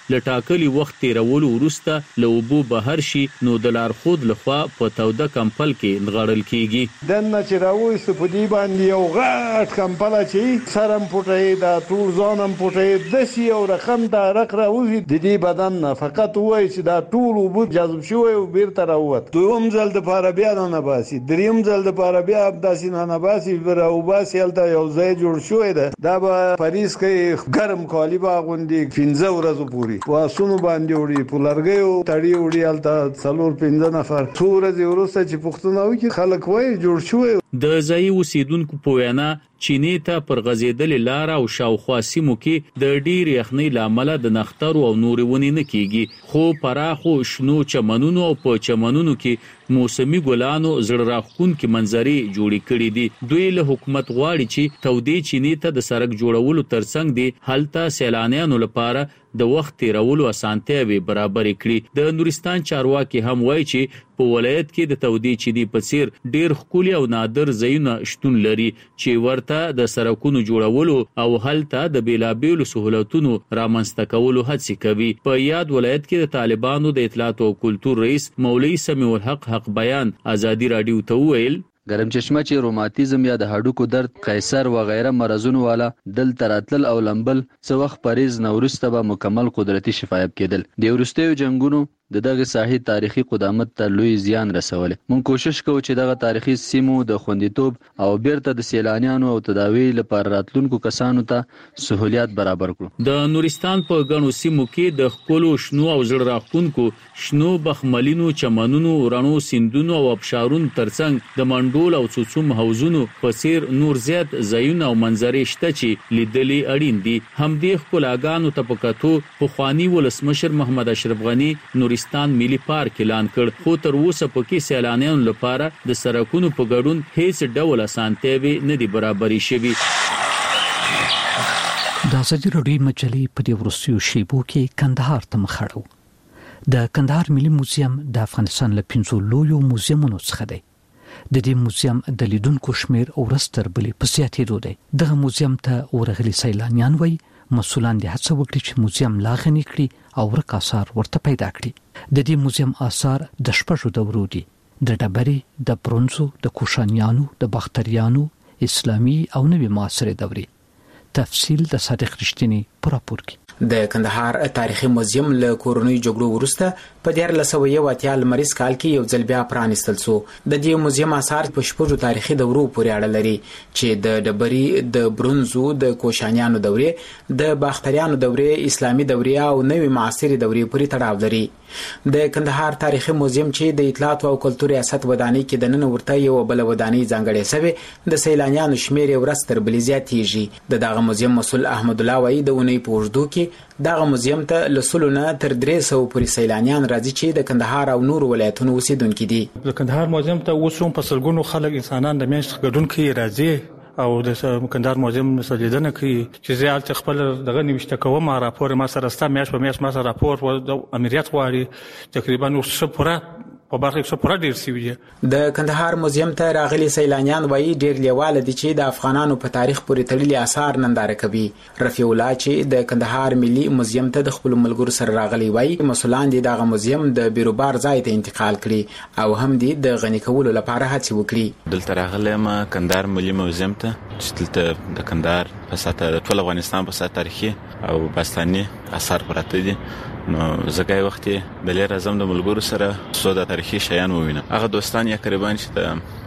لټاکلي وخت تیرولو وروسته له اوبو بهر شي نو د لارښود لخوا په توده کمپل کې نغړل کیږي. دنه چې راوېست په دې باندې یو غټ کمپل چې سرم پټي دا ټول ځانم پټي د سی او رقم دا رق راوځي د دې بدن نه فقط وای چې دا ټول اوبو جذب شوی او بیرته راووت. دویم ځل د پاره بیا نه باسي، دریم ځل د پاره بیا داسې نه باسي او باسي هلته یو ځای جوړ شوی ده. دا به پاریس کې ګرم کالی باغوندي 15 ورځې پوري واسونو باندې وړي په لرګیو تړي وړي هلته 4-5 نفر څو ورځې وروسته چې پښتون وکړي خلک وایي جوړ شوی. د ځای اوسیدونکو په وینا چینی ته پر غزیدلې لار او شاوخوا سیمو کې د ډیر یخنۍ لامل د نختر او نور ونی نه کیږي، خو پراخو شنو چمنونو او په چمنونو کې موسمي ګلانو زړه راښکونکي منظرې جوړې کړې دي. دوی له حکومت غواړي چې تودې چینی ته د سړک جوړولو ترڅنګ دي هلته سیلانیانو لپاره د وخت تیرولو اسانتیاوي برابر کړي. د نورستان چارواکي هم وایي چې په ولایت کې د تودې چینی په څیر ډیر ښکلي او نادر ځایونه شتون لري چې ورته د سړکونو جوړولو او هلته د بیلابیلو سہولتونو رامنځته کولو هڅې کوي. په یاد ولایت کې د طالبانو د اطلاعات او کلتور رئیس مولوی سمیع الحق حق بیان ازادي رادیو ته ویل ګرم چشمه چې روماتیزم یا د هډوکو درد، قیصر و غیره مرزونو والا دلته راتلل او لمبل څه وخت پریز نورسته به مکمل قدرتي شفایاب کېدل. د وروستیو جنگونو د دغه ساحې تاریخي قدامت ته لوی زیان رسولې. مونږ کوشش کوو چې دغه تاریخي سیمو د خوندیتوب او بیرته د سیلانیانو او تداوی لپاره راتلونکو کسانو ته سہولیات برابر کړو. د نورستان په غنو سیمو کې د خپلو شنو او زړه راښکونکو شنو بخملینو چمنونو، رڼو سیندونو او ابشارونو ترڅنګ د منډول او څوڅوم حوضونو په څیر نور زیات ځایونه او منظرې شته چې لیدلې اړین دي. همدې ښکلاګانو ته په کتو پخواني ولسمشر محمد اشرف غني نورستان ملي پارک اعلان کړ، خو تر اوسه پکې سیلانیانو لپاره د سړکونو په ګډون هیڅ ډول اسانتیاوي نه دي برابرې شوي. د ازادي راډیو مجلې په دې وروستیو شیبو کې کندهار ته مخ اړوو. د کندهار ملي موزیم د افغانستان له 5 لویو موزیمونو څخه دی. د دې موزیم د لیدونکو شمیر ورستر بلې په زیاتېدو دی. دغه موزیم ته ورغلي سیلانیان وایي مسؤلان دې هڅه وکړي چې موزیم لا غني کړي او ورک آثار ورته پیدا کړي. د دې موزیم آثار د شپږو دورو دي: د ډبرې، د برونزو، د کوشانیانو، د باختریانو، اسلامي او نوې معاصرې دورې. تفصیل د صادق رښتینی په راپور کې. د کندهار تاریخي موزیم له کورونی جګړو وروسته په 1980 لمریز کال کې یو ځل بیا پرانیستل شو. د دې موزیم آثار په شپږو تاریخي دورو پورې اړه لري چې د ډبرې، د برونزو، د کوشانیانو دورې، د باختریانو دورې، اسلامي دورې او نوې معاصرې دورې پورې تړاو لري. د کندهار تاریخي موزیم چې د اطلاعات او کلتور ریاست ودانۍ کې د نن ورته یو بل ودانۍ ځانګړې شوی د سیلانیانو شمیر ورستر بلې زیاتېږي. دغه موزیم مسؤل احمد الله وایي د اونۍ په اوږدو کې دغه موزیم ته لسلونه تر 300 پورې سیلانیان راځي چې د کندهار او نور ولایتونو اوسیدونکو دي. د کندهار موزیم ته اوس هم په سلګونو خلک انسانان د میاشت ګډون کوي راځي او د کندهار موزیم مسجدنه کوي چې زه خپل دغه نوښت کوم راپور ما سره ستا میاشت په میاشت ما سره راپور د امریت غواړي تقریبا ورڅ پوره په برخه کې پوره ډیر سی وي. د کندهار موزیم ته راغلي سیلانیان وایي ډیر لیواله دي چې د افغانانو په تاریخ پورې تړلي آثار ننداره کوي. رفیع الله چې د کندهار ملي موزیم ته د خپل ملګرو سره راغلي وایي مسؤلان دي دغه موزیم د بیروبار ځای ته انتقال کړي او هم دي د غني کولو لپاره هڅه وکړي. دلته راغلی ما کندهار ملي موزیم ته چې دلته د کندهار په ساته ټول افغانستان په ساته تاریخي او باستاني آثار پراته دي. نو زګای وخت د لیر اعظم د ملګرو سره سودا تاریخي شیان ووینم. هغه دوستان یا قریبان چې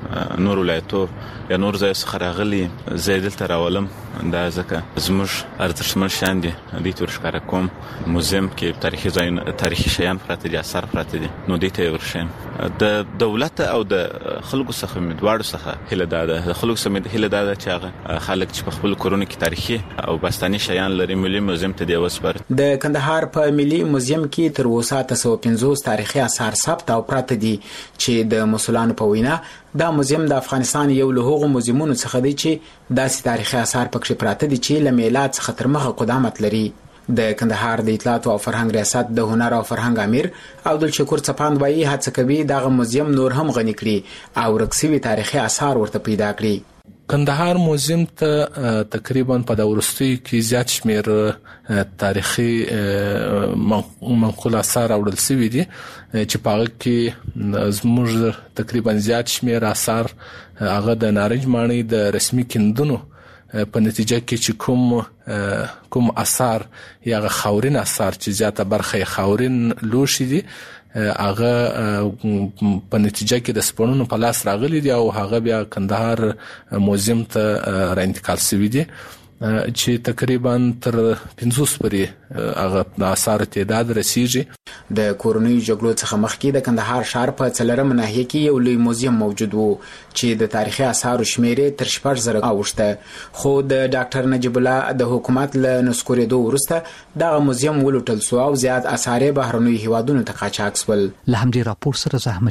د نور ولایتو یا نور ځای څخه راغلي زیدل تر اولم دا ځکه زموږ ارزښتمن شیان دي د تور ښکارا کوم موزیم کې تاریخي ځای تاریخي شیان پراته دي، آثار پراته دي. نو دې ته ورشم د دولت او د خلکو څخه مدواړو څخه هله ده د خلکو سمې هله ده چې هغه خلک چې په خپل کورونه کې تاریخي او باستاني شیان لري ملي موزیم ته دی وسپر. د کندهار په ملي موزیم کې تر اوسه 350 تاریخي آثار ثبت او پراته دي چې د مسؤلانو په وینا دا موزیم د افغانستان یو له هغو موزیمونو څخه دی چې داسې تاریخي آثار پکې پراته دي چې له میلاد څخه تر مخه قدامت لري. د کندهار د اطلاعات او فرهنګ ریاست د هنر او فرهنګ امیر عبدالشکور څپاند وایي هڅه کوي دغه موزیم نور هم غني کړي او رکسوي تاریخي آثار ورته پیدا کړي. کندهار موزیم ته تقریبا په د ورستي کې زیات شمیر تاریخي منقول آثار اوړل شوی دي چې په هغه کې زموږ تقریبا زیات شمیر آثار هغه د نارنج ماڼۍ د رسمي کیندونو په نتیجه کې چې کوم آثار یا خاورین آثار چې زیاته برخه خاورین لوشي دي هغه په نتیجه کې د سپړونو په لاس راغلي دي او هغه بیا کندهار موزیم ته راانتقال شوی دي چې تقریبا تر 500 پورې هغه آثار تعداد رسیږي د کورونی جګړو څخه مخکې د کندهار ښار په څلورم ناحیه کې یو لوی موزیم موجود وو چې د تاریخي آثارو شمیر تر 4000 اوښته خو د ډاکټر نجیب الله د حکومت له نسکورېدو وروسته دغه موزیم ولوټل شو او زیات آثار بهرنیو هیوادونو ته قاچاق شول. له همدې راپور سره زحمت